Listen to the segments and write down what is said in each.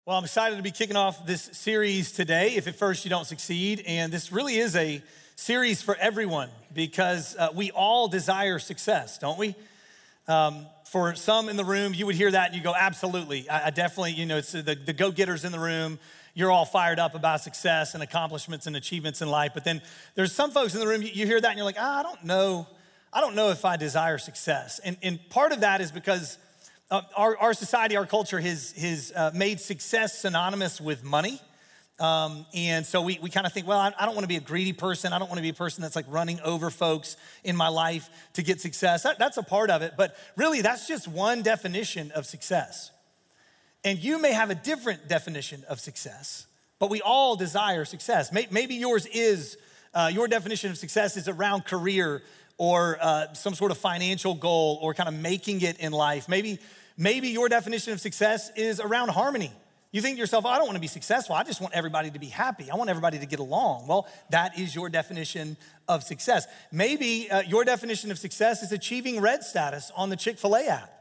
Well, I'm excited to be kicking off this series today, If at First You Don't Succeed. And this really is a series for everyone because we all desire success, don't we? For some in the room, you would hear that and you go, absolutely. I definitely, it's the go-getters in the room. You're all fired up about success and accomplishments and achievements in life. But then there's some folks in the room, you hear that and you're like, I don't know if I desire success. And part of that is because our society, our culture has made success synonymous with money. And so we kind of think, well, I don't want to be a greedy person. I don't want to be a person that's like running over folks in my life to get success. That's a part of it. But really, that's just one definition of success. And you may have a different definition of success, but we all desire success. Maybe yours is, your definition of success is around career or some sort of financial goal or kind of making it in life. Maybe your definition of success is around harmony. You think to yourself, I don't want to be successful. I just want everybody to be happy. I want everybody to get along. Well, that is your definition of success. Maybe your definition of success is achieving red status on the Chick-fil-A app.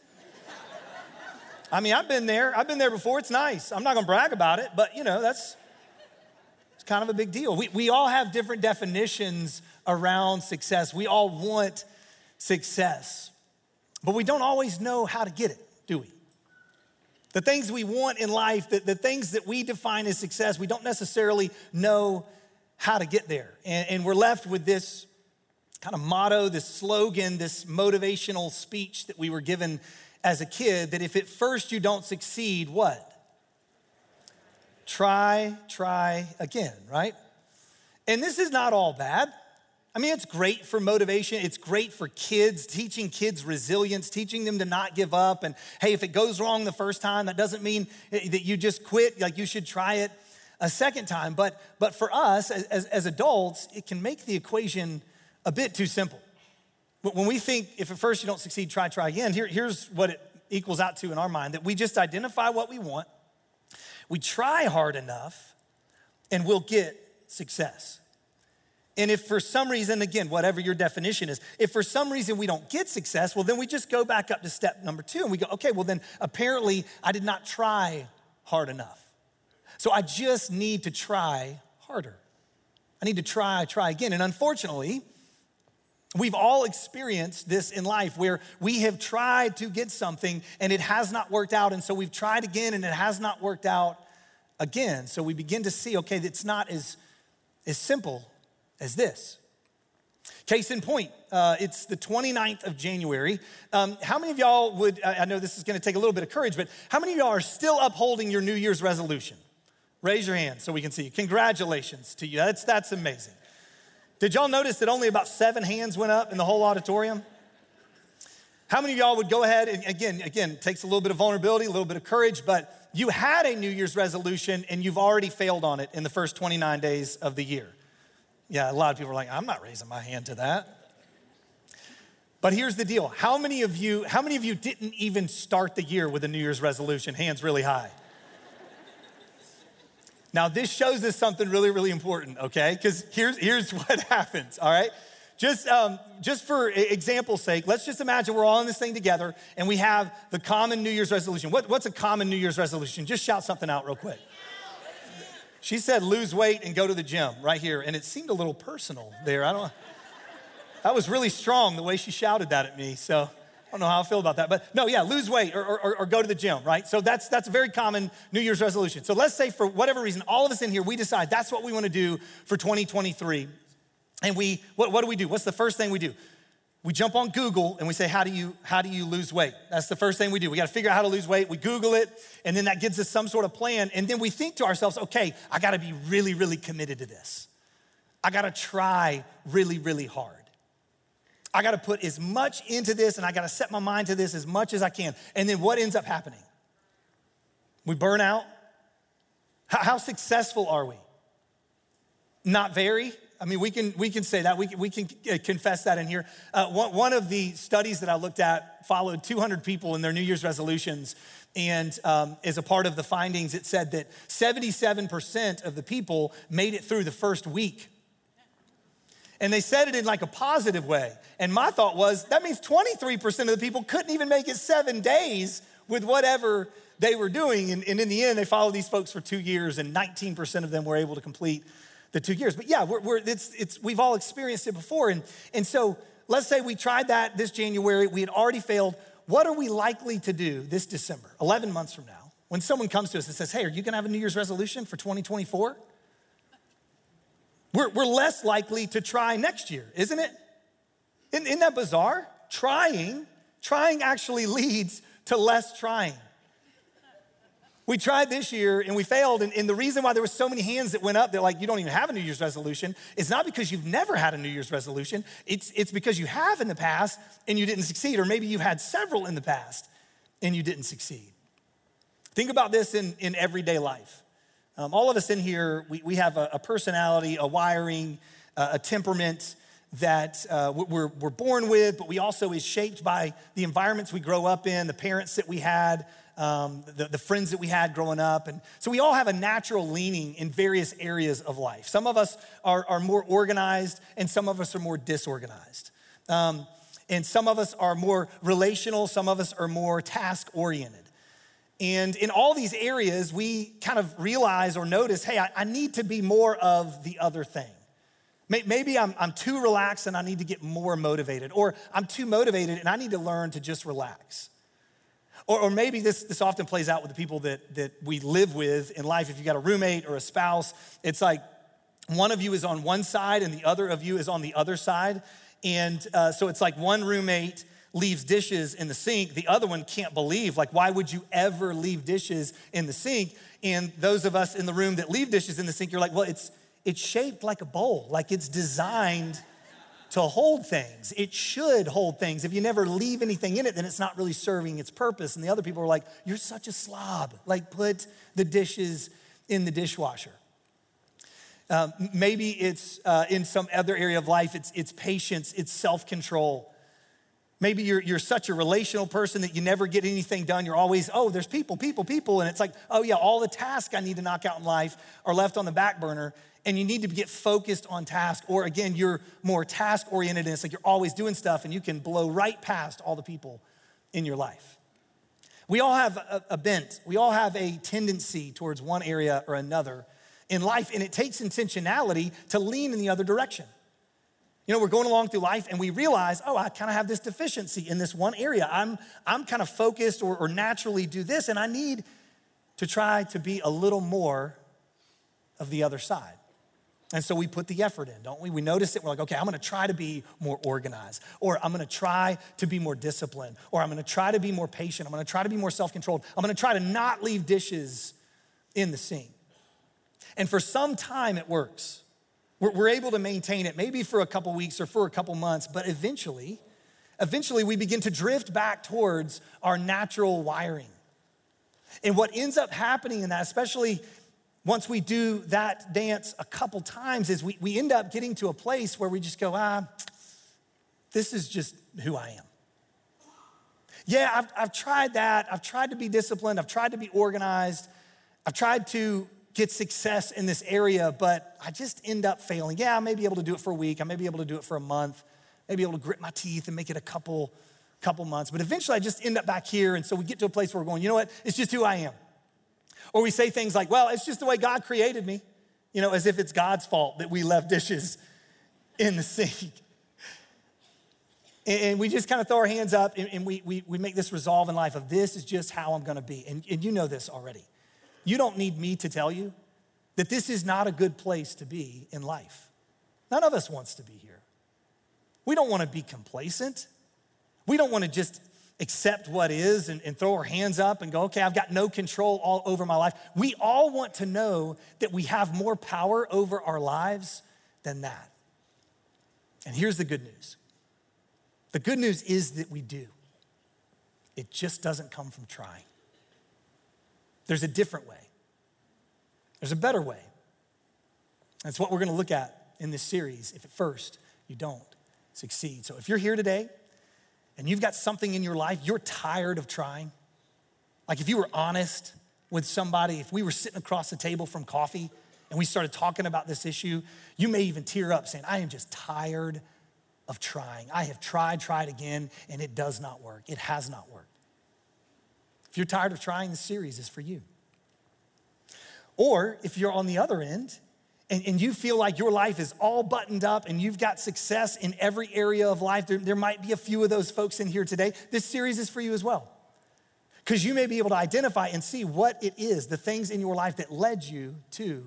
I mean, I've been there before. It's nice. I'm not going to brag about it, but it's kind of a big deal. We all have different definitions around success. We all want success. But we don't always know how to get it, do we? The things we want in life, the things that we define as success, we don't necessarily know how to get there. And we're left with this kind of motto, this slogan, this motivational speech that we were given as a kid, that if at first you don't succeed, what? Try again, right? And this is not all bad. I mean, it's great for motivation. It's great for kids, teaching kids resilience, teaching them to not give up. And hey, if it goes wrong the first time, that doesn't mean that you just quit. Like, you should try it a second time. But for us as adults, it can make the equation a bit too simple. When we think, if at first you don't succeed, try again, here's what it equals out to in our mind, that we just identify what we want, we try hard enough, and we'll get success. And if for some reason, again, whatever your definition is, if for some reason we don't get success, well, then we just go back up to step number 2 and we go, okay, well then apparently I did not try hard enough. So I just need to try harder. I need to try again. And unfortunately, we've all experienced this in life where we have tried to get something and it has not worked out. And so we've tried again and it has not worked out again. So we begin to see, okay, it's not as simple as this. Case in point, it's the 29th of January. How many of y'all would, I know this is gonna take a little bit of courage, but how many of y'all are still upholding your New Year's resolution? Raise your hand so we can see you. Congratulations to you, that's amazing. Did y'all notice that only about 7 hands went up in the whole auditorium? How many of y'all would go ahead, and again, it takes a little bit of vulnerability, a little bit of courage, but you had a New Year's resolution and you've already failed on it in the first 29 days of the year. Yeah, a lot of people are like, I'm not raising my hand to that. But here's the deal. How many of you didn't even start the year with a New Year's resolution? Hands really high. Now, this shows us something really, really important, okay? Because here's what happens, all right? Just for example's sake, let's just imagine we're all in this thing together and we have the common New Year's resolution. What's a common New Year's resolution? Just shout something out real quick. She said lose weight and go to the gym right here. And it seemed a little personal there. That was really strong the way she shouted that at me. So I don't know how I feel about that. But no, yeah, lose weight or go to the gym, right? So that's a very common New Year's resolution. So let's say for whatever reason, all of us in here, we decide that's what we want to do for 2023. And what do we do? What's the first thing we do? We jump on Google and we say, how do you lose weight? That's the first thing we do. We got to figure out how to lose weight. We Google it, and then that gives us some sort of plan. And then we think to ourselves, okay, I got to be really, really committed to this. I got to try really, really hard. I got to put as much into this, and I got to set my mind to this as much as I can. And then what ends up happening? We burn out. How successful are we? Not very. I mean, we can say that. We can confess that in here. One of the studies that I looked at followed 200 people in their New Year's resolutions. And as a part of the findings, it said that 77% of the people made it through the first week. And they said it in like a positive way. And my thought was, that means 23% of the people couldn't even make it 7 days with whatever they were doing. And in the end, they followed these folks for 2 years, and 19% of them were able to complete the 2 years. But yeah, we've all experienced it before. And so let's say we tried that this January, we had already failed. What are we likely to do this December, 11 months from now, when someone comes to us and says, hey, are you gonna have a New Year's resolution for 2024? We're less likely to try next year, isn't it? Isn't that bizarre? Trying actually leads to less trying. We tried this year and we failed, and the reason why there were so many hands that went up, they're like, you don't even have a New Year's resolution, is not because you've never had a New Year's resolution, it's because you have in the past and you didn't succeed, or maybe you've had several in the past and you didn't succeed. Think about this in everyday life. All of us in here, we have a personality, a wiring, a temperament that we're born with, but we also is shaped by the environments we grow up in, the parents that we had, the friends that we had growing up. And so we all have a natural leaning in various areas of life. Some of us are more organized and some of us are more disorganized. And some of us are more relational, some of us are more task-oriented. And in all these areas, we kind of realize or notice, hey, I need to be more of the other thing. Maybe I'm too relaxed and I need to get more motivated, or I'm too motivated and I need to learn to just relax. Or maybe this often plays out with the people that we live with in life. If you got a roommate or a spouse, it's like one of you is on one side and the other of you is on the other side. And so it's like one roommate leaves dishes in the sink, the other one can't believe, like, why would you ever leave dishes in the sink? And those of us in the room that leave dishes in the sink, you're like, well, it's shaped like a bowl, like it's designed to hold things. It should hold things. If you never leave anything in it, then it's not really serving its purpose. And the other people are like, you're such a slob, like put the dishes in the dishwasher. Maybe it's in some other area of life, it's patience, it's self-control. Maybe you're such a relational person that you never get anything done. You're always, there's people. And it's like, all the tasks I need to knock out in life are left on the back burner. And you need to get focused on task. Or again, you're more task-oriented and it's like you're always doing stuff and you can blow right past all the people in your life. We all have a bent. We all have a tendency towards one area or another in life. And it takes intentionality to lean in the other direction. You know, we're going along through life and we realize, I kind of have this deficiency in this one area. I'm kind of focused or naturally do this, and I need to try to be a little more of the other side. And so we put the effort in, don't we? We notice it, we're like, okay, I'm gonna try to be more organized, or I'm gonna try to be more disciplined, or I'm gonna try to be more patient, I'm gonna try to be more self-controlled, I'm gonna try to not leave dishes in the sink. And for some time it works. We're able to maintain it, maybe for a couple weeks or for a couple months, but eventually we begin to drift back towards our natural wiring. And what ends up happening in that, especially once we do that dance a couple times, is we end up getting to a place where we just go, this is just who I am. Yeah, I've tried that. I've tried to be disciplined. I've tried to be organized. I've tried to get success in this area, but I just end up failing. Yeah, I may be able to do it for a week. I may be able to do it for a month. I may be able to grit my teeth and make it a couple months. But eventually I just end up back here. And so we get to a place where we're going, you know what? It's just who I am. Or we say things like, well, it's just the way God created me. You know, as if it's God's fault that we left dishes in the sink. And we just kind of throw our hands up and we make this resolve in life of this is just how I'm gonna be. And you know this already. You don't need me to tell you that this is not a good place to be in life. None of us wants to be here. We don't want to be complacent. We don't want to just accept what is and throw our hands up and go, okay, I've got no control all over my life. We all want to know that we have more power over our lives than that. And here's the good news. The good news is that we do. It just doesn't come from trying. There's a different way. There's a better way. That's what we're gonna look at in this series if at first you don't succeed. So if you're here today and you've got something in your life, you're tired of trying. Like if you were honest with somebody, if we were sitting across the table from coffee and we started talking about this issue, you may even tear up saying, I am just tired of trying. I have tried again, and it does not work. It has not worked. If you're tired of trying, this series is for you. Or if you're on the other end and you feel like your life is all buttoned up and you've got success in every area of life, there might be a few of those folks in here today. This series is for you as well. Because you may be able to identify and see what it is, the things in your life that led you to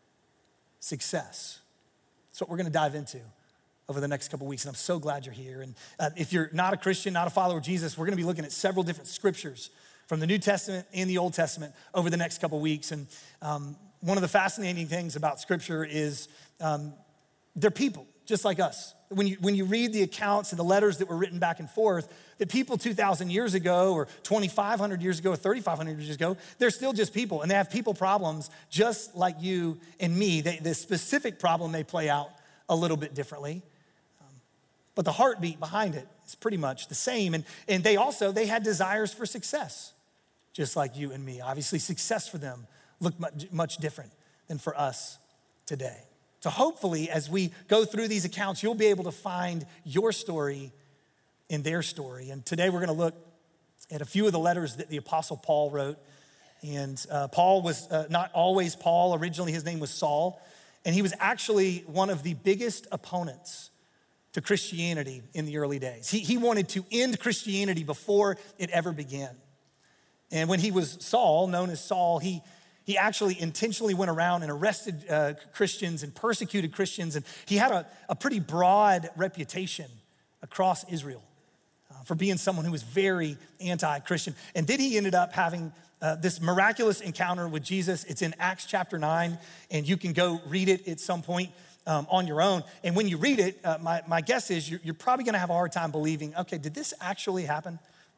success. That's what we're gonna dive into over the next couple weeks, and I'm so glad you're here. And if you're not a Christian, not a follower of Jesus, we're gonna be looking at several different scriptures from the New Testament and the Old Testament over the next couple weeks. And one of the fascinating things about scripture is they're people just like us. When you read the accounts and the letters that were written back and forth, that people 2,000 years ago or 2,500 years ago or 3,500 years ago, they're still just people, and they have people problems just like you and me. The specific problem may play out a little bit differently, but the heartbeat behind it is pretty much the same. And they had desires for success, just like you and me. Obviously, success for them looked much different than for us today. So hopefully, as we go through these accounts, you'll be able to find your story in their story. And today we're gonna look at a few of the letters that the Apostle Paul wrote. And Paul was not always Paul. Originally, his name was Saul. And he was actually one of the biggest opponents to Christianity in the early days. He wanted to end Christianity before it ever began. And when he was Saul, known as Saul, he actually intentionally went around and arrested Christians and persecuted Christians. And he had a pretty broad reputation across Israel for being someone who was very anti-Christian. And then he ended up having this miraculous encounter with Jesus. It's in Acts chapter 9, and you can go read it at some point on your own. And when you read it, my guess is you're probably gonna have a hard time believing, okay, did this actually happen?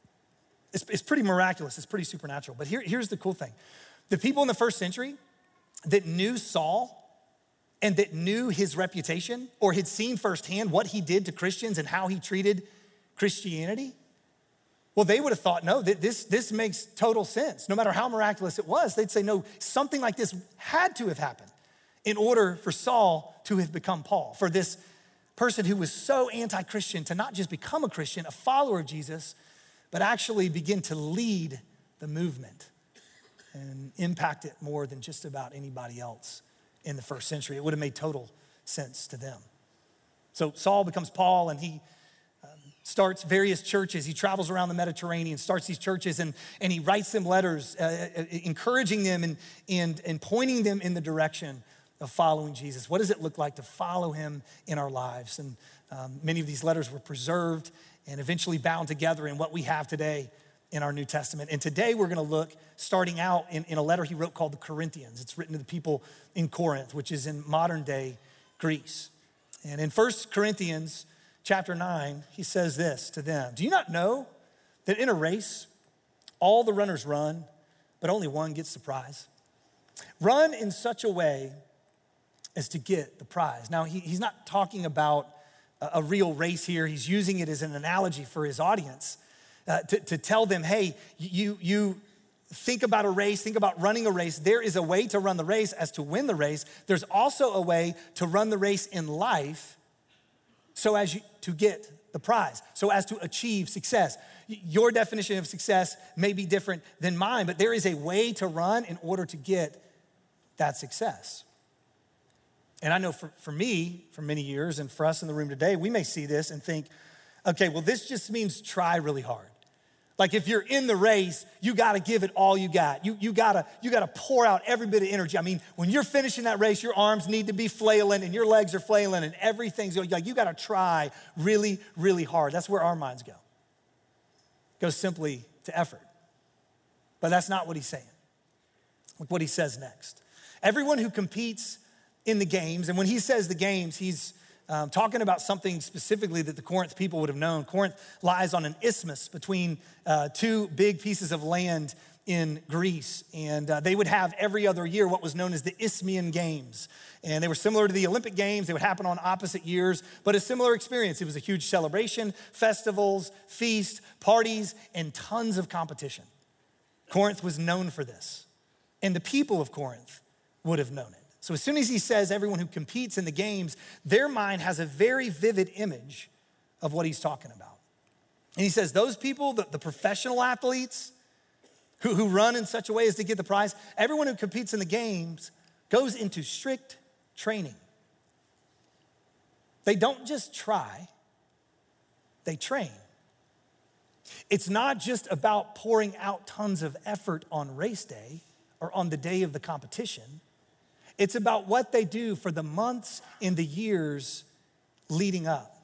It's pretty miraculous, it's pretty supernatural. But here's the cool thing. The people in the first century that knew Saul and that knew his reputation or had seen firsthand what he did to Christians and how he treated Christianity, well, they would have thought, no, this makes total sense. No matter how miraculous it was, they'd say, no, something like this had to have happened in order for Saul to have become Paul, for this person who was so anti-Christian to not just become a Christian, a follower of Jesus, but actually begin to lead the movement and impact it more than just about anybody else in the first century. It would have made total sense to them. So Saul becomes Paul, and he starts various churches. He travels around the Mediterranean, starts these churches, and he writes them letters, encouraging them and pointing them in the direction of following Jesus. What does it look like to follow him in our lives? And many of these letters were preserved and eventually bound together in what we have today in our New Testament. And today we're gonna look, starting out in a letter he wrote called the Corinthians. It's written to the people in Corinth, which is in modern day Greece. And in 1 Corinthians chapter 9, he says this to them: do you not know that in a race, all the runners run, but only one gets the prize? Run in such a way as to get the prize. Now, he's not talking about a real race here. He's using it as an analogy for his audience to tell them, hey, you think about a race, think about running a race. There is a way to run the race as to win the race. There's also a way to run the race in life so as to get the prize, so as to achieve success. Your definition of success may be different than mine, but there is a way to run in order to get that success. And I know for me, for many years, and for us in the room today, we may see this and think, okay, well, this just means try really hard. Like if you're in the race, you gotta give it all you got. You gotta pour out every bit of energy. I mean, when you're finishing that race, your arms need to be flailing and your legs are flailing and everything's going, like you gotta try really, really hard. That's where our minds go. It goes simply to effort. But that's not what he's saying. Look what he says next. Everyone who competes in the games, and when he says the games, he's talking about something specifically that the Corinth people would have known. Corinth lies on an isthmus between two big pieces of land in Greece. And they would have every other year what was known as the Isthmian Games. And they were similar to the Olympic Games. They would happen on opposite years, but a similar experience. It was a huge celebration, festivals, feasts, parties, and tons of competition. Corinth was known for this. And the people of Corinth would have known it. So as soon as he says everyone who competes in the games, their mind has a very vivid image of what he's talking about. And he says those people, the professional athletes who run in such a way as to get the prize. Everyone who competes in the games goes into strict training. They don't just try, they train. It's not just about pouring out tons of effort on race day or on the day of the competition. It's about what they do for the months and the years leading up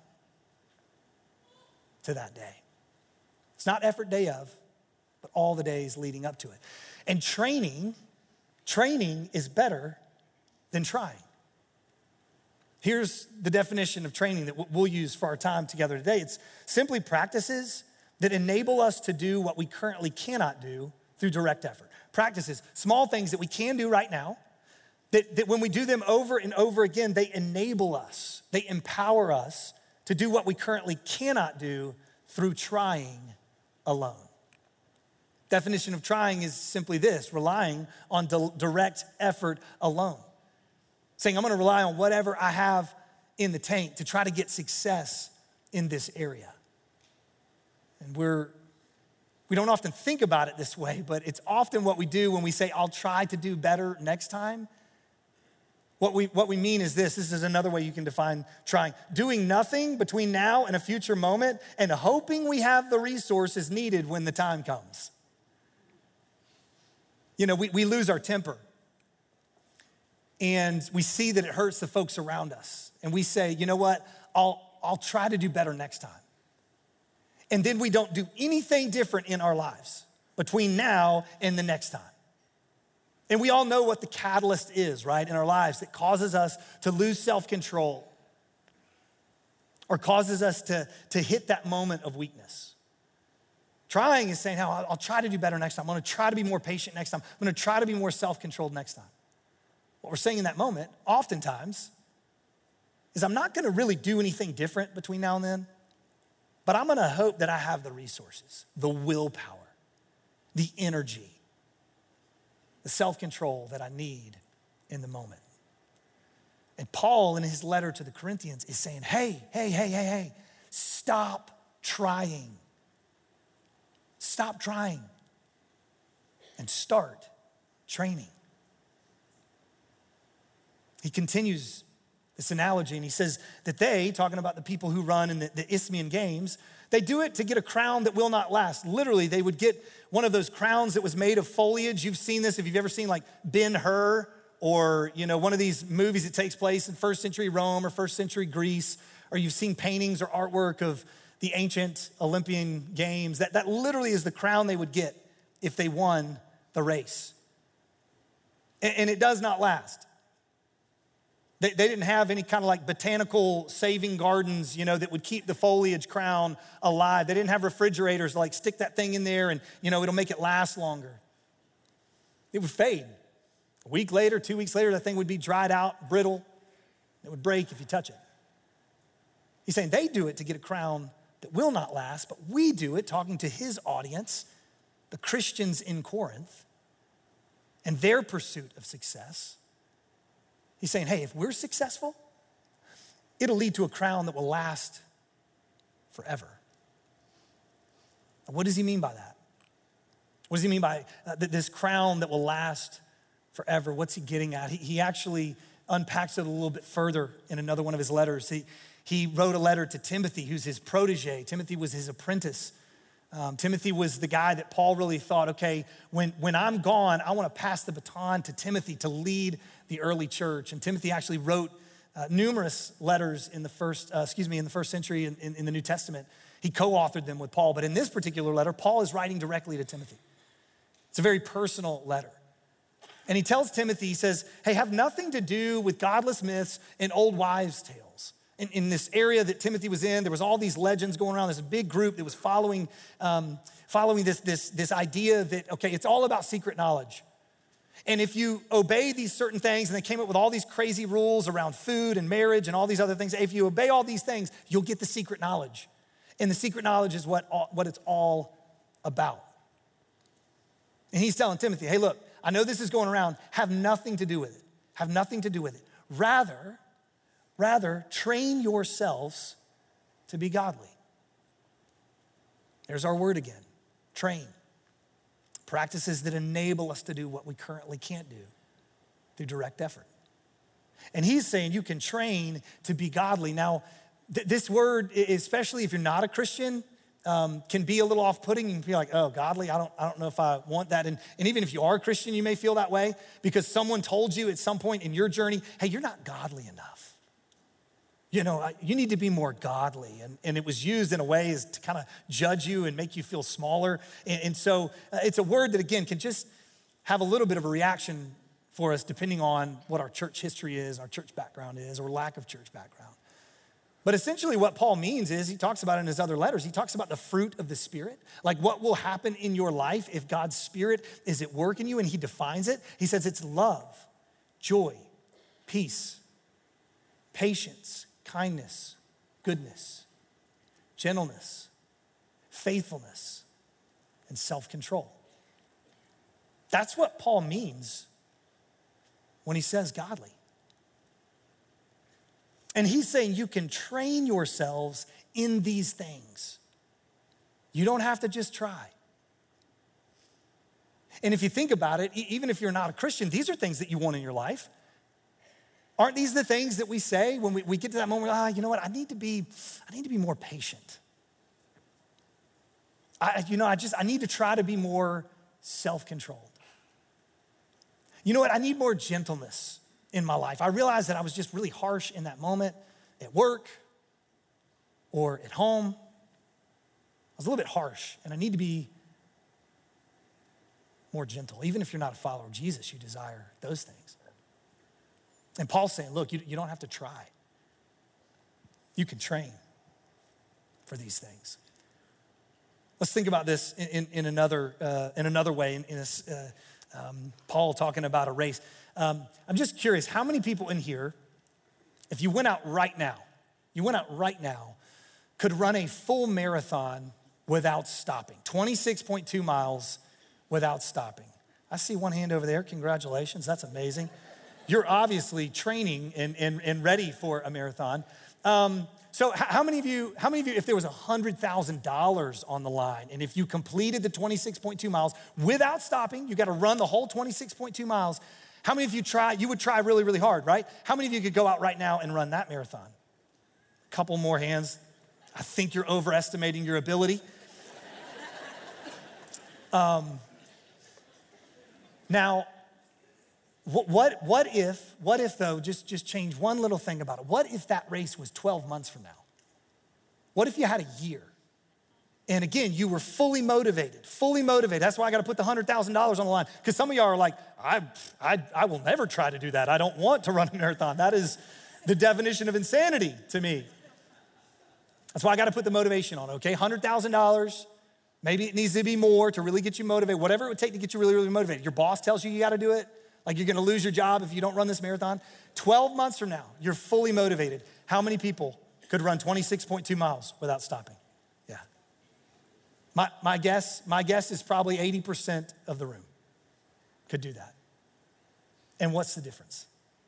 to that day. It's not effort day of, but all the days leading up to it. And training is better than trying. Here's the definition of training that we'll use for our time together today. It's simply practices that enable us to do what we currently cannot do through direct effort. Practices, small things that we can do right now, that when we do them over and over again, they enable us, they empower us to do what we currently cannot do through trying alone. Definition of trying is simply this: relying on direct effort alone. Saying, I'm gonna rely on whatever I have in the tank to try to get success in this area. And we don't often think about it this way, but it's often what we do when we say, I'll try to do better next time. What we mean is this is another way you can define trying. Doing nothing between now and a future moment and hoping we have the resources needed when the time comes. You know, we lose our temper. And we see that it hurts the folks around us. And we say, you know what, I'll try to do better next time. And then we don't do anything different in our lives between now and the next time. And we all know what the catalyst is, right, in our lives that causes us to lose self-control or causes us to hit that moment of weakness. Trying is saying, I'll try to do better next time. I'm gonna try to be more patient next time. I'm gonna try to be more self-controlled next time. What we're saying in that moment, oftentimes, is I'm not gonna really do anything different between now and then, but I'm gonna hope that I have the resources, the willpower, the energy, the self-control that I need in the moment. And Paul, in his letter to the Corinthians, is saying, hey, stop trying. Stop trying and start training. He continues this analogy and he says that they, talking about the people who run in the Isthmian Games, they do it to get a crown that will not last. Literally, they would get one of those crowns that was made of foliage. You've seen this if you've ever seen like Ben-Hur or, you know, one of these movies that takes place in first century Rome or first century Greece, or you've seen paintings or artwork of the ancient Olympian Games. That literally is the crown they would get if they won the race. And it does not last. They didn't have any kind of like botanical saving gardens, you know, that would keep the foliage crown alive. They didn't have refrigerators to like stick that thing in there and, you know, it'll make it last longer. It would fade. A week later, 2 weeks later, that thing would be dried out, brittle. It would break if you touch it. He's saying they do it to get a crown that will not last, but we do it, talking to his audience, the Christians in Corinth, and their pursuit of success. He's saying, hey, if we're successful, it'll lead to a crown that will last forever. What does he mean by that? What does he mean by this crown that will last forever? What's he getting at? He actually unpacks it a little bit further in another one of his letters. He wrote a letter to Timothy, who's his protege. Timothy was his apprentice. Timothy was the guy that Paul really thought, okay, when I'm gone, I want to pass the baton to Timothy to lead the early church. And Timothy actually wrote numerous letters in the first century in the New Testament. He co-authored them with Paul, but in this particular letter, Paul is writing directly to Timothy. It's a very personal letter. And he tells Timothy, he says, hey, have nothing to do with godless myths and old wives' tales. In this area that Timothy was in, there was all these legends going around. There's a big group that was following this idea that, okay, it's all about secret knowledge. And if you obey these certain things, and they came up with all these crazy rules around food and marriage and all these other things, if you obey all these things, you'll get the secret knowledge. And the secret knowledge is what it's all about. And he's telling Timothy, hey, look, I know this is going around. Have nothing to do with it. Have nothing to do with it. Rather, train yourselves to be godly. There's our word again, train. practices that enable us to do what we currently can't do through direct effort. And he's saying you can train to be godly. Now, this word, especially if you're not a Christian, can be a little off-putting. You can be like, oh, godly, I don't know if I want that. And even if you are a Christian, you may feel that way because someone told you at some point in your journey, hey, you're not godly enough. You know, you need to be more godly. And it was used in a way as to kind of judge you and make you feel smaller. And so it's a word that, again, can just have a little bit of a reaction for us depending on what our church history is, our church background is, or lack of church background. But essentially what Paul means is, he talks about in his other letters, he talks about the fruit of the Spirit, like what will happen in your life if God's Spirit is at work in you, and he defines it. He says it's love, joy, peace, patience, kindness, goodness, gentleness, faithfulness, and self-control. That's what Paul means when he says godly. And he's saying you can train yourselves in these things. You don't have to just try. And if you think about it, even if you're not a Christian, these are things that you want in your life. Aren't these the things that we say when we get to that moment, you know what, I need to be more patient. I need to try to be more self-controlled. You know what, I need more gentleness in my life. I realized that I was just really harsh in that moment at work or at home. I was a little bit harsh, and I need to be more gentle. Even if you're not a follower of Jesus, you desire those things. And Paul's saying, look, you don't have to try. You can train for these things. Let's think about this in another way. Paul talking about a race. I'm just curious, how many people in here, if you went out right now, could run a full marathon without stopping? 26.2 miles without stopping. I see one hand over there. Congratulations, that's amazing. You're obviously training and ready for a marathon. So how many of you, if there was $100,000 on the line, and if you completed the 26.2 miles without stopping, you got to run the whole 26.2 miles, how many of you would try really, really hard, right? How many of you could go out right now and run that marathon? A couple more hands. I think you're overestimating your ability. Now, what if though, just change one little thing about it. What if that race was 12 months from now? What if you had a year? And again, you were fully motivated. That's why I got to put the $100,000 on the line. Because some of y'all are like, I will never try to do that. I don't want to run a marathon. That is the definition of insanity to me. That's why I got to put the motivation on, okay? $100,000. Maybe it needs to be more to really get you motivated. Whatever it would take to get you really, really motivated. Your boss tells you got to do it. Like you're gonna lose your job if you don't run this marathon. 12 months from now, you're fully motivated. How many people could run 26.2 miles without stopping? Yeah. My guess is probably 80% of the room could do that. And what's the difference?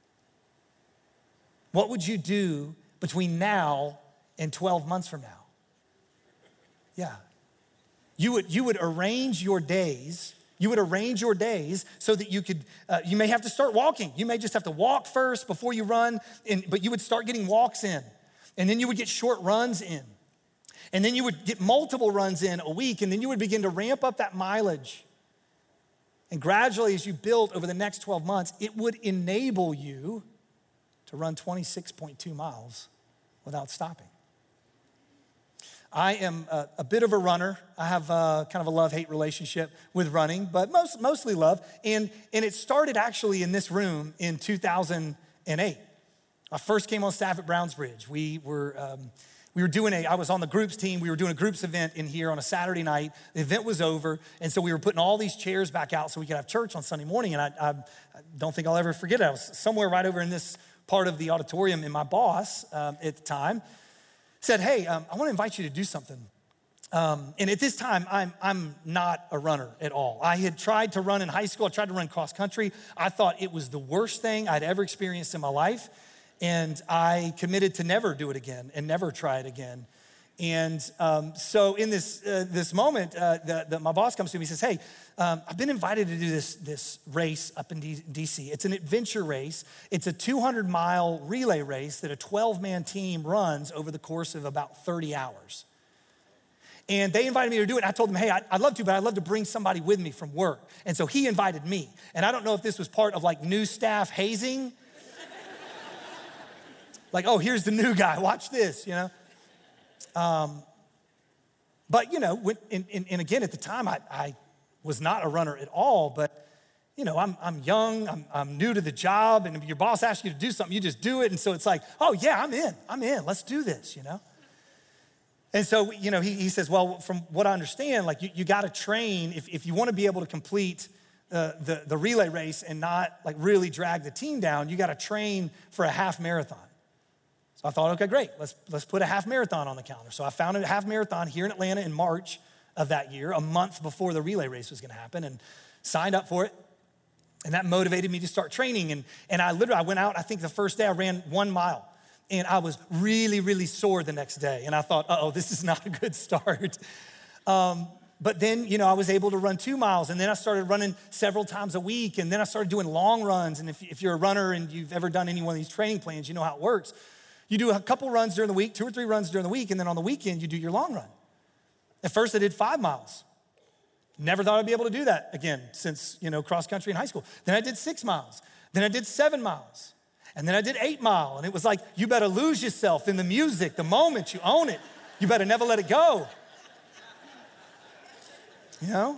What would you do between now and 12 months from now? Yeah. You would arrange your days. You would arrange your days so that you could, you may have to start walking. You may just have to walk first before you run, but you would start getting walks in. And then you would get short runs in. And then you would get multiple runs in a week, and then you would begin to ramp up that mileage. And gradually, as you build over the next 12 months, it would enable you to run 26.2 miles without stopping. I am a bit of a runner. I have kind of a love-hate relationship with running, but mostly love. And it started actually in this room in 2008. I first came on staff at Brownsbridge. I was on the groups team. We were doing a groups event in here on a Saturday night. The event was over, and so we were putting all these chairs back out so we could have church on Sunday morning. And I don't think I'll ever forget it. I was somewhere right over in this part of the auditorium, and my boss at the time said, hey, I want to invite you to do something. And at this time, I'm not a runner at all. I had tried to run in high school. I tried to run cross country. I thought it was the worst thing I'd ever experienced in my life. And I committed to never do it again and never try it again. And so in this moment, my boss comes to me and says, hey, I've been invited to do this race up in DC. It's an adventure race. It's a 200-mile relay race that a 12-man team runs over the course of about 30 hours. And they invited me to do it. I told them, hey, I'd love to, but I'd love to bring somebody with me from work. And so he invited me. And I don't know if this was part of like new staff hazing. Like, oh, here's the new guy, watch this, you know? But, you know, and again, at the time, I was not a runner at all, but, you know, I'm young, I'm new to the job, and if your boss asks you to do something, you just do it. And so it's like, oh, yeah, I'm in, let's do this, you know? And so, you know, he says, well, from what I understand, like you got to train, if you want to be able to complete the relay race and not like really drag the team down, you got to train for a half marathon. So I thought, okay, great, let's put a half marathon on the calendar. So I found a half marathon here in Atlanta in March of that year, a month before the relay race was gonna happen, and signed up for it. And that motivated me to start training. And I went out, I think the first day I ran 1 mile. And I was really, really sore the next day. And I thought, this is not a good start. But then, you know, I was able to run 2 miles, and then I started running several times a week, and then I started doing long runs. And if you're a runner and you've ever done any one of these training plans, you know how it works. You do a couple runs during the week, 2 or 3 runs during the week, and then on the weekend, you do your long run. At first, I did 5 miles. Never thought I'd be able to do that again since, you know, cross country in high school. Then I did 6 miles. Then I did 7 miles. And then I did 8 miles. And it was like, you better lose yourself in the music the moment you own it. You better never let it go. You know?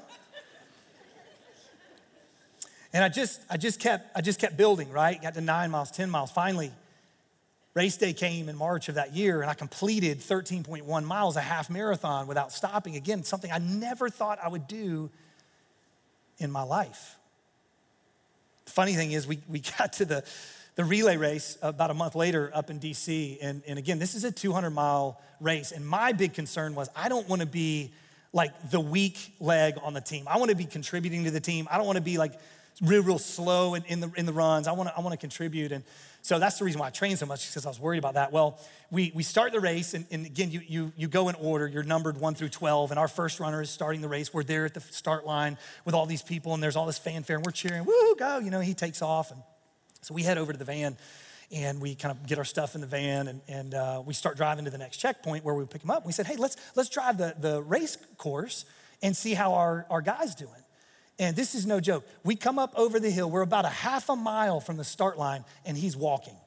And I just kept building, right? Got to 9 miles, 10 miles. Finally, race day came in March of that year, and I completed 13.1 miles, a half marathon without stopping. Again, something I never thought I would do in my life. The funny thing is we got to the relay race about a month later up in DC, and again, this is a 200-mile race, and my big concern was I don't want to be like the weak leg on the team. I want to be contributing to the team. I don't want to be like real slow in the runs. I want to contribute, and so that's the reason why I trained so much, because I was worried about that. Well, we start the race, and again, you go in order. You're numbered 1 through 12, and our first runner is starting the race. We're there at the start line with all these people, and there's all this fanfare, and we're cheering, woo, go, you know, he takes off. And so we head over to the van, and we kind of get our stuff in the van, and we start driving to the next checkpoint where we pick him up. We said, hey, let's drive the race course and see how our guy's doing. And this is no joke. We come up over the hill. We're about a half a mile from the start line, and he's walking.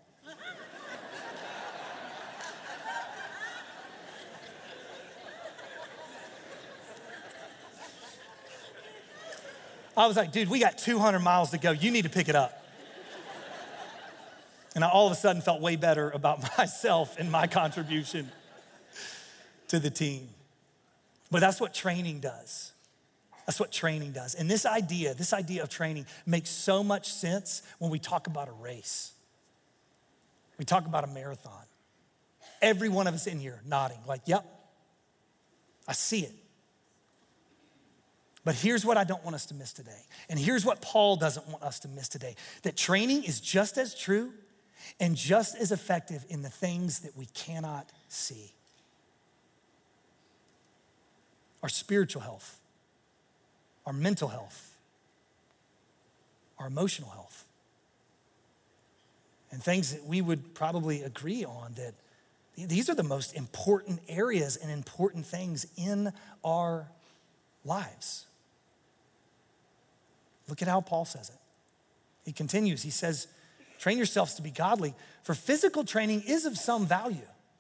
I was like, dude, we got 200 miles to go. You need to pick it up. And I all of a sudden felt way better about myself and my contribution to the team. But that's what training does. That's what training does. And this idea of training makes so much sense when we talk about a race. We talk about a marathon. Every one of us in here nodding like, yep, I see it. But here's what I don't want us to miss today. And here's what Paul doesn't want us to miss today. That training is just as true and just as effective in the things that we cannot see. Our spiritual health, our mental health, our emotional health, and things that we would probably agree on that these are the most important areas and important things in our lives. Look at how Paul says it. He continues, he says, train yourselves to be godly, for physical training is of some value.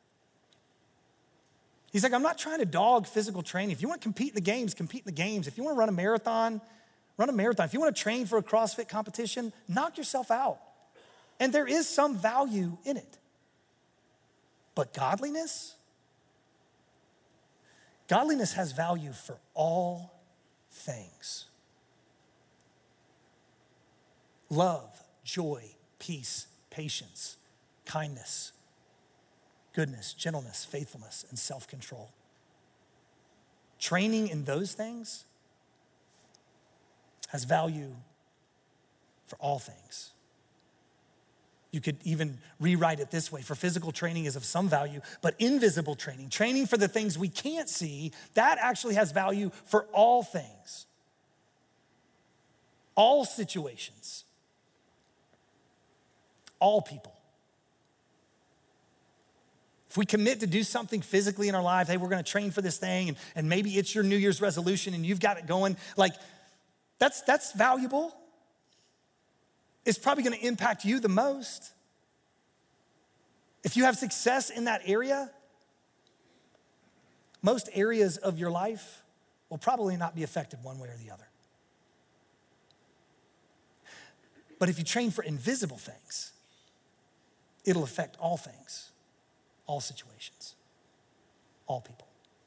He's like, I'm not trying to dog physical training. If you want to compete in the games, compete in the games. If you want to run a marathon, run a marathon. If you want to train for a CrossFit competition, knock yourself out. And there is some value in it. But godliness has value for all things. Love, joy, peace, patience, kindness, goodness, gentleness, faithfulness, and self-control. Training in those things has value for all things. You could even rewrite it this way: for physical training is of some value, but invisible training, training for the things we can't see, that actually has value for all things, all situations, all people. If we commit to do something physically in our lives, hey, we're gonna train for this thing, and maybe it's your New Year's resolution and you've got it going, like, that's valuable. It's probably gonna impact you the most. If you have success in that area, most areas of your life will probably not be affected one way or the other. But if you train for invisible things, it'll affect all things, all situations, all people.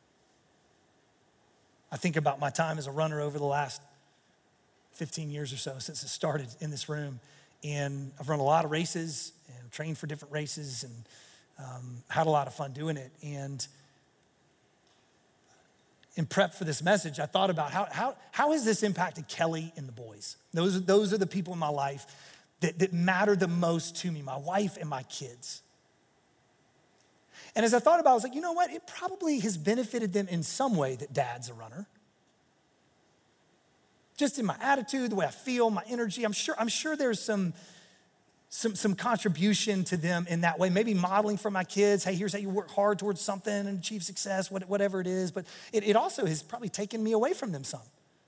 I think about my time as a runner over the last 15 years or so since it started in this room. And I've run a lot of races and trained for different races and had a lot of fun doing it. And in prep for this message, I thought about how has this impacted Kelly and the boys? Those are the people in my life that matter the most to me, my wife and my kids. And as I thought about it, I was like, you know what? It probably has benefited them in some way that Dad's a runner. Just in my attitude, the way I feel, my energy. I'm sure there's some contribution to them in that way. Maybe modeling for my kids, hey, here's how you work hard towards something and achieve success, whatever it is. But it also has probably taken me away from them some.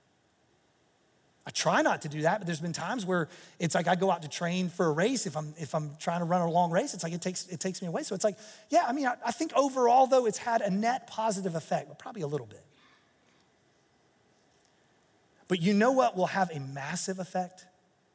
I try not to do that, but there's been times where it's like I go out to train for a race. If I'm trying to run a long race, it's like it takes me away. So it's like, yeah, I mean, I think overall, though, it's had a net positive effect, but probably a little bit. But you know what will have a massive effect?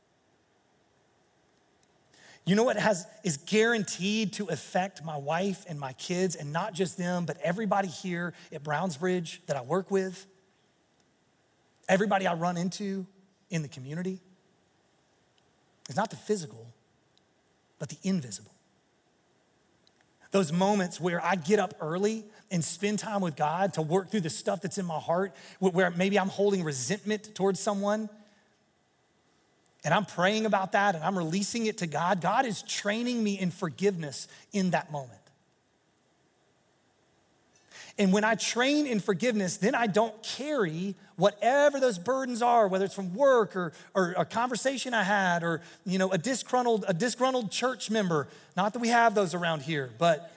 You know what is guaranteed to affect my wife and my kids, and not just them, but everybody here at Brownsbridge that I work with, everybody I run into in the community? It's not the physical, but the invisible. Those moments where I get up early and spend time with God to work through the stuff that's in my heart, where maybe I'm holding resentment towards someone, and I'm praying about that and I'm releasing it to God. God is training me in forgiveness in that moment. And when I train in forgiveness, then I don't carry whatever those burdens are, whether it's from work or a conversation I had, or a disgruntled church member. Not that we have those around here, but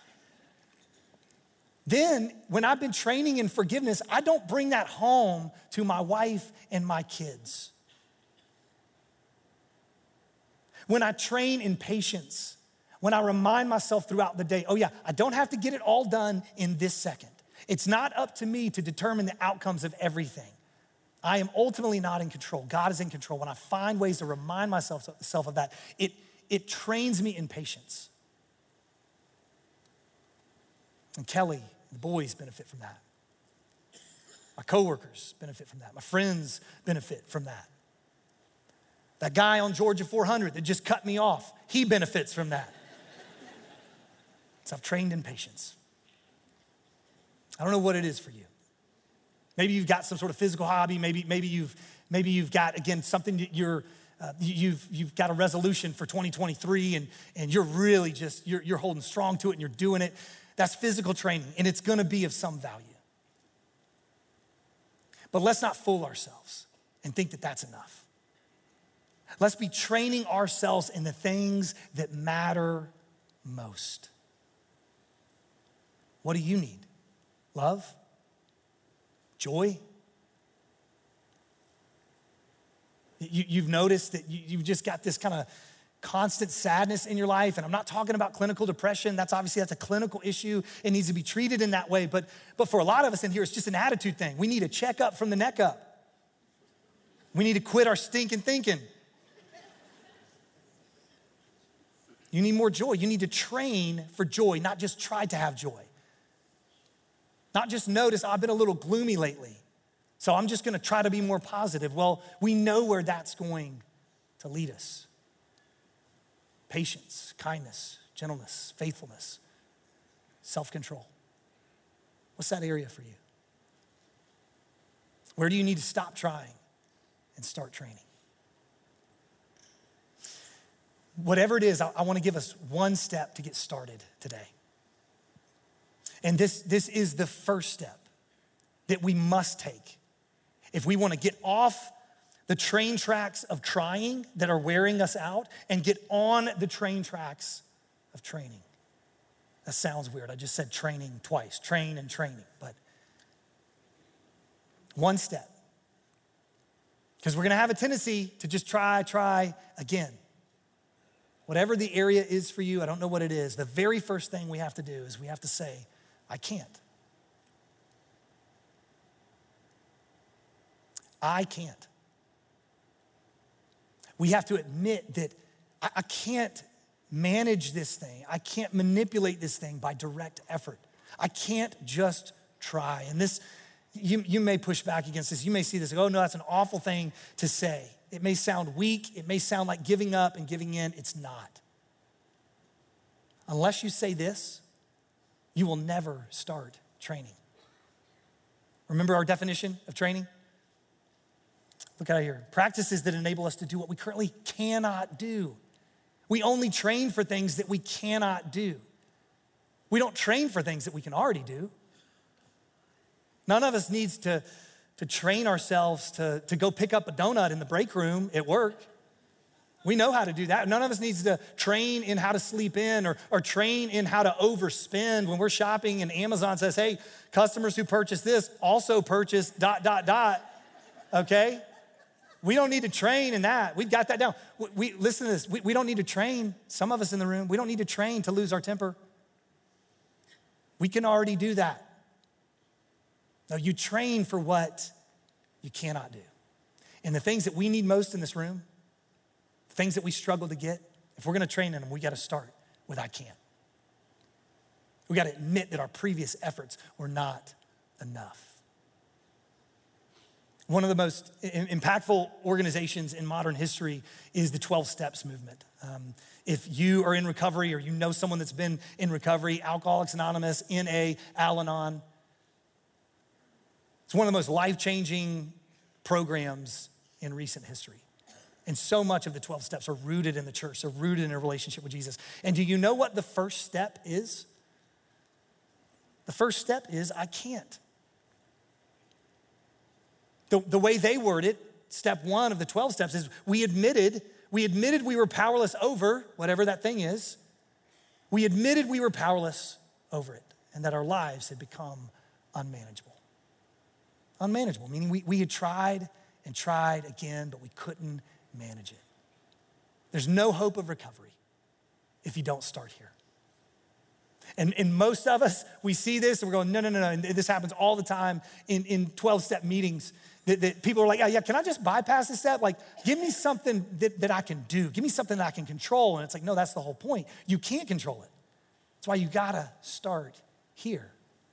then when I've been training in forgiveness, I don't bring that home to my wife and my kids. When I train in patience, when I remind myself throughout the day, oh yeah, I don't have to get it all done in this second. It's not up to me to determine the outcomes of everything. I am ultimately not in control. God is in control. When I find ways to remind myself of that, it trains me in patience. And Kelly, the boys benefit from that. My coworkers benefit from that. My friends benefit from that. That guy on Georgia 400 that just cut me off, he benefits from that. So I've trained in patience. I don't know what it is for you. Maybe you've got some sort of physical hobby. Maybe you've got, again, something that you've got a resolution for 2023 and you're really just, you're holding strong to it and you're doing it. That's physical training, and it's gonna be of some value. But let's not fool ourselves and think that that's enough. Let's be training ourselves in the things that matter most. What do you need? Love? Joy? You've noticed that you've just got this kind of constant sadness in your life, and I'm not talking about clinical depression. That's a clinical issue. It needs to be treated in that way, but for a lot of us in here, it's just an attitude thing. We need a checkup from the neck up. We need to quit our stinking thinking. You need more joy. You need to train for joy, not just try to have joy. Not just notice, I've been a little gloomy lately, so I'm just gonna try to be more positive. Well, we know where that's going to lead us. Patience, kindness, gentleness, faithfulness, self-control. What's that area for you? Where do you need to stop trying and start training? whatever it is, I want to give us one step to get started today. And this is the first step that we must take if we want to get off the train tracks of trying that are wearing us out and get on the train tracks of training. That sounds weird. I just said training twice, train and training, but one step. Because we're gonna have a tendency to just try again. Whatever the area is for you, I don't know what it is, the very first thing we have to do is we have to say, I can't. I can't. We have to admit that I can't manage this thing. I can't manipulate this thing by direct effort. I can't just try. And this, you may push back against this. You may see this, oh no, that's an awful thing to say. It may sound weak. It may sound like giving up and giving in. It's not. Unless you say this, you will never start training. Remember our definition of training? Look at it here. Practices that enable us to do what we currently cannot do. We only train for things that we cannot do. We don't train for things that we can already do. None of us needs to train ourselves to go pick up a donut in the break room at work. We know how to do that. None of us needs to train in how to sleep in or train in how to overspend. When we're shopping and Amazon says, hey, customers who purchase this also purchase ... okay? We don't need to train in that. We've got that down. We listen to this. We don't need to train, some of us in the room, we don't need to train to lose our temper. We can already do that. No, you train for what you cannot do. And the things that we need most in this room, the things that we struggle to get, if we're gonna train in them, we gotta start with I can't. We gotta admit that our previous efforts were not enough. One of the most impactful organizations in modern history is the 12 Steps movement. If you are in recovery or you know someone that's been in recovery, Alcoholics Anonymous, NA, Al-Anon, it's one of the most life-changing programs in recent history. And so much of the 12 Steps are rooted in the church. They're rooted in a relationship with Jesus. And do you know what the first step is? The first step is I can't. The way they word it, step one of the 12 steps is we admitted we were powerless over whatever that thing is. We admitted we were powerless over it and that our lives had become unmanageable. Unmanageable, meaning we had tried and tried again, but we couldn't manage it. There's no hope of recovery if you don't start here. And most of us, we see this and we're going, no. And this happens all the time in 12-step meetings that people are like, yeah, can I just bypass this step? Like, give me something that I can do. Give me something that I can control. And it's like, no, that's the whole point. You can't control it. That's why you gotta start here.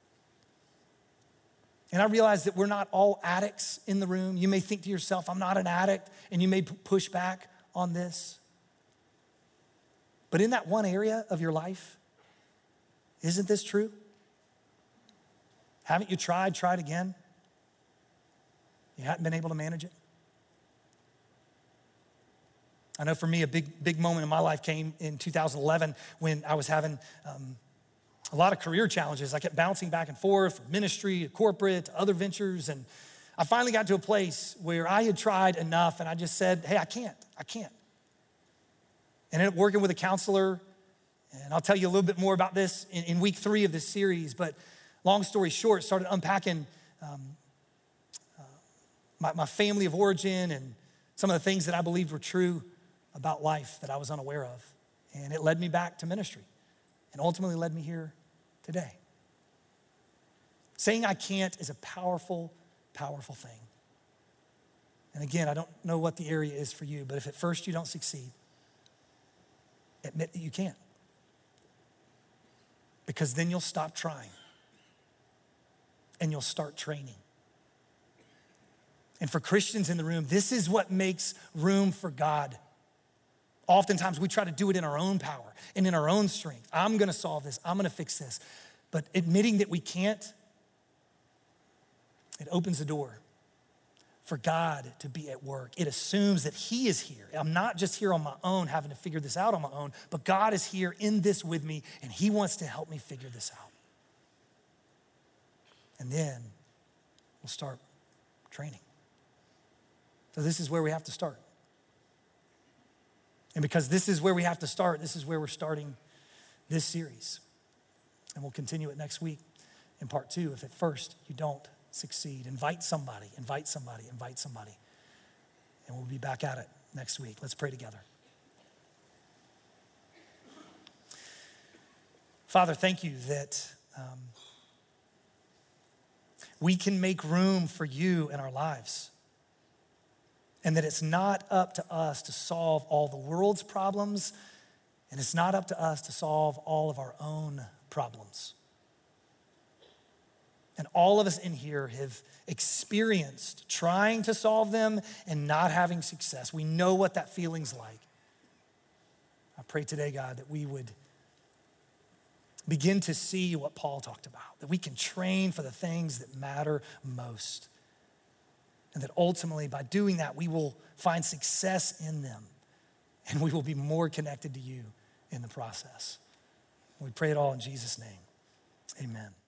And I realize that we're not all addicts in the room. You may think to yourself, I'm not an addict, and you may push back on this. But in that one area of your life, isn't this true? Haven't you tried again? You haven't been able to manage it? I know for me, a big moment in my life came in 2011 when I was having a lot of career challenges. I kept bouncing back and forth from ministry to corporate to other ventures. And I finally got to a place where I had tried enough and I just said, hey, I can't. And ended up working with a counselor. And I'll tell you a little bit more about this in week 3 of this series. But long story short, started unpacking my family of origin and some of the things that I believed were true about life that I was unaware of. And it led me back to ministry and ultimately led me here today. Saying I can't is a powerful, powerful thing. And again, I don't know what the area is for you, but if at first you don't succeed, admit that you can't. Because then you'll stop trying and you'll start training. And for Christians in the room, this is what makes room for God. Oftentimes we try to do it in our own power and in our own strength. I'm gonna solve this, I'm gonna fix this. But admitting that we can't, it opens the door for God to be at work. It assumes that he is here. I'm not just here on my own, having to figure this out on my own, but God is here in this with me, and he wants to help me figure this out. And then we'll start training. So this is where we have to start. And because this is where we have to start, this is where we're starting this series. And we'll continue it next week in part 2 if at first you don't succeed. Invite somebody, invite somebody, invite somebody. And we'll be back at it next week. Let's pray together. Father, thank you that we can make room for you in our lives. And that it's not up to us to solve all the world's problems, and it's not up to us to solve all of our own problems. And all of us in here have experienced trying to solve them and not having success. We know what that feeling's like. I pray today, God, that we would begin to see what Paul talked about, that we can train for the things that matter most. And that ultimately, by doing that, we will find success in them, and we will be more connected to you in the process. We pray it all in Jesus' name. Amen.